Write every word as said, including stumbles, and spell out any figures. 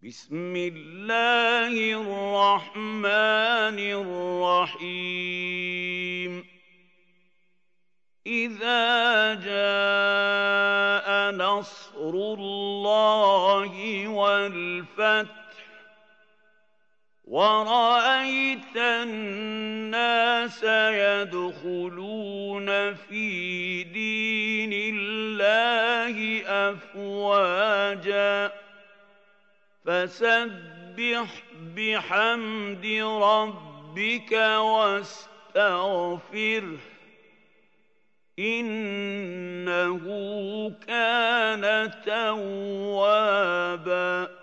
بسم الله الرحمن الرحيم إذا جاء نصر الله والفتح ورأيت الناس يدخلون في دين الله أفواجا فسبح بحمد ربك واستغفره إنه كان توابا